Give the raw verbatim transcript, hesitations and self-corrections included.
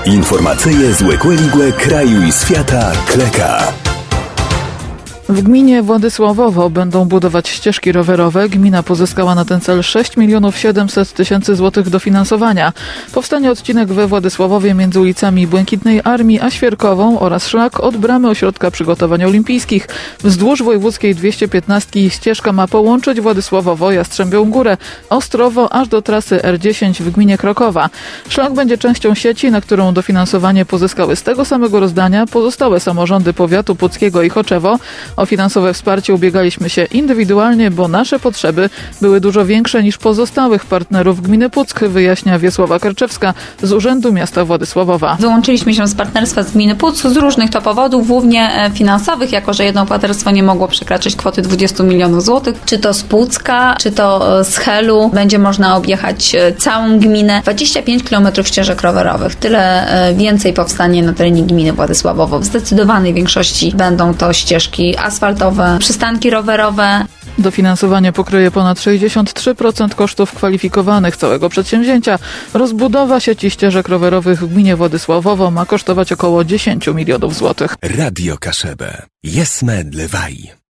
Informacyje z Łekłeligłe kraju i świata Kleka. W gminie Władysławowo będą budować ścieżki rowerowe. Gmina pozyskała na ten cel sześć milionów siedemset tysięcy złotych dofinansowania. Powstanie odcinek we Władysławowie między ulicami Błękitnej Armii a Świerkową oraz szlak od bramy Ośrodka Przygotowań Olimpijskich. Wzdłuż Wojewódzkiej dwieście piętnaście ścieżka ma połączyć Władysławowo, Jastrzębią Górę, Ostrowo aż do trasy R dziesięć w gminie Krokowa. Szlak będzie częścią sieci, na którą dofinansowanie pozyskały z tego samego rozdania pozostałe samorządy powiatu puckiego i Choczewo. O finansowe wsparcie ubiegaliśmy się indywidualnie, bo nasze potrzeby były dużo większe niż pozostałych partnerów gminy Puck, wyjaśnia Wiesława Karczewska z Urzędu Miasta Władysławowa. Wyłączyliśmy się z partnerstwa z gminy Puck z różnych to powodów, głównie finansowych, jako że jedno partnerstwo nie mogło przekraczać kwoty dwadzieścia milionów złotych. Czy to z Pucka, czy to z Helu. Będzie można objechać całą gminę. dwadzieścia pięć kilometrów ścieżek rowerowych. Tyle więcej powstanie na terenie gminy Władysławowo. W zdecydowanej większości będą to ścieżki asfaltowe, przystanki rowerowe. Dofinansowanie pokryje ponad sześćdziesiąt trzy procent kosztów kwalifikowanych całego przedsięwzięcia. Rozbudowa sieci ścieżek rowerowych w gminie Władysławowo ma kosztować około dziesięć milionów złotych. Radio Kaszebę. Jesme Dlewaj.